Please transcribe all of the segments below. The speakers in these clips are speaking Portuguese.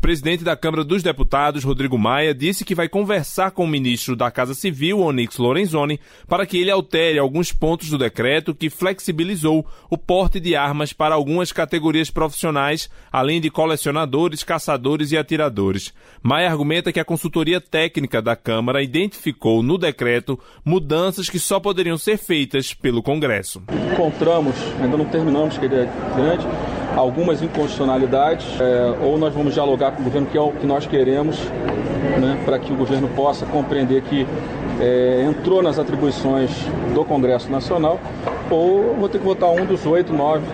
presidente da Câmara dos Deputados, Rodrigo Maia, disse que vai conversar com o ministro da Casa Civil, Onyx Lorenzoni, para que ele altere alguns pontos do decreto que flexibilizou o porte de armas para algumas categorias profissionais, além de colecionadores, caçadores e atiradores. Maia argumenta que a consultoria técnica da Câmara identificou no decreto mudanças que só poderiam ser feitas pelo Congresso. Encontramos, ainda não terminamos, que ele é grande, algumas inconstitucionalidades, ou nós vamos dialogar com o governo, que é o que nós queremos, né, para que o governo possa compreender que entrou nas atribuições do Congresso Nacional, ou vou ter que votar um dos 8, 9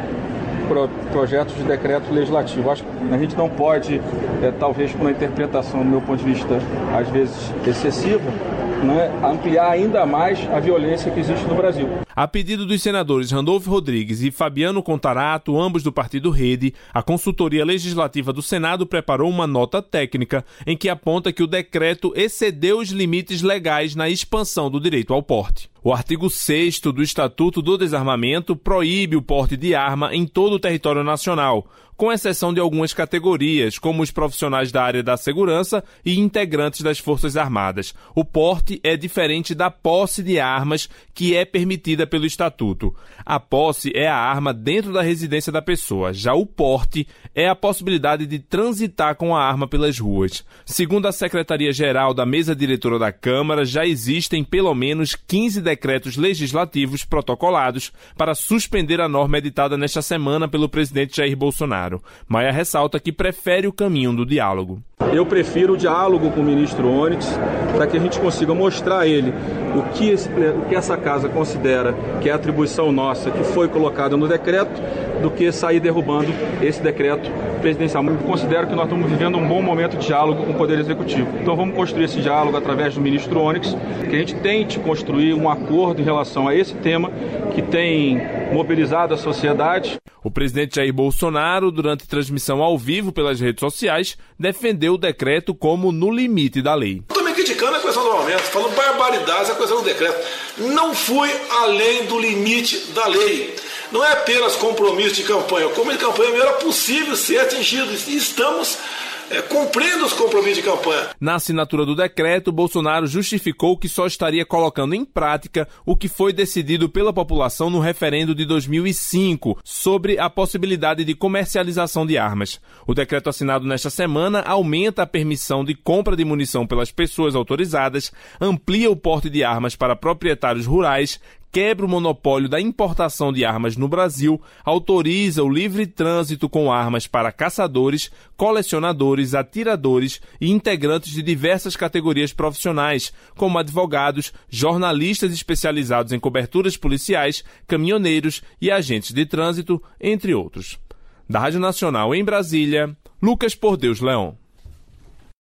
projetos de decreto legislativo. Acho que a gente não pode, talvez por uma interpretação, do meu ponto de vista, às vezes excessiva, né, ampliar ainda mais a violência que existe no Brasil. A pedido dos senadores Randolfo Rodrigues e Fabiano Contarato, ambos do Partido Rede, a Consultoria Legislativa do Senado preparou uma nota técnica em que aponta que o decreto excedeu os limites legais na expansão do direito ao porte. O artigo 6º do Estatuto do Desarmamento proíbe o porte de arma em todo o território nacional, com exceção de algumas categorias, como os profissionais da área da segurança e integrantes das Forças Armadas. O porte é diferente da posse de armas, que é permitida pelo Estatuto. A posse é a arma dentro da residência da pessoa. Já o porte é a possibilidade de transitar com a arma pelas ruas. Segundo a Secretaria-Geral da Mesa Diretora da Câmara, já existem pelo menos 15 decretos legislativos protocolados para suspender a norma editada nesta semana pelo presidente Jair Bolsonaro. Maia ressalta que prefere o caminho do diálogo. Eu prefiro o diálogo com o ministro Onyx, para que a gente consiga mostrar a ele o que essa casa considera que é a atribuição nossa, que foi colocada no decreto, do que sair derrubando esse decreto presidencial. Eu considero que nós estamos vivendo um bom momento de diálogo com o Poder Executivo. Então vamos construir esse diálogo através do ministro Onyx, que a gente tente construir um acordo em relação a esse tema que tem mobilizado a sociedade. O presidente Jair Bolsonaro, durante transmissão ao vivo pelas redes sociais, defendeu o decreto como no limite da lei. Também criticando a questão do aumento, falando barbaridades a questão do decreto. Não fui além do limite da lei. Não é apenas compromisso de campanha. O compromisso de campanha era possível ser atingido. E estamos cumprindo os compromissos de campanha. Na assinatura do decreto, Bolsonaro justificou que só estaria colocando em prática o que foi decidido pela população no referendo de 2005 sobre a possibilidade de comercialização de armas. O decreto assinado nesta semana aumenta a permissão de compra de munição pelas pessoas autorizadas, amplia o porte de armas para proprietários rurais, quebra o monopólio da importação de armas no Brasil, autoriza o livre trânsito com armas para caçadores, colecionadores, atiradores e integrantes de diversas categorias profissionais, como advogados, jornalistas especializados em coberturas policiais, caminhoneiros e agentes de trânsito, entre outros. Da Rádio Nacional em Brasília, Lucas Por Deus Leão.